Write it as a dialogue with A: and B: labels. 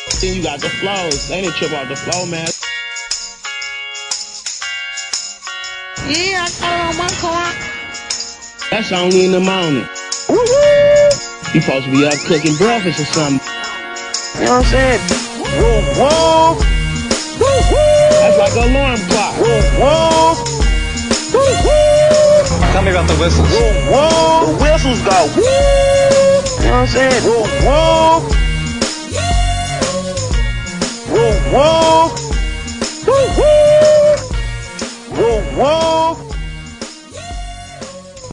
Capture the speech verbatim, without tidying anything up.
A: Then you got the flows. They didn't trip off the flow, man.
B: Yeah, I got it on my car.
A: That's only in the morning. You supposed to be up cooking breakfast or something.
B: You know what I'm saying?
C: Woo woo! Woo woo!
A: That's like an alarm clock.
C: Woo woo! Woo woo!
D: Tell me about the whistles.
C: Woo woo! The whistles go woo!
B: You know what I'm saying?
C: Woo woo!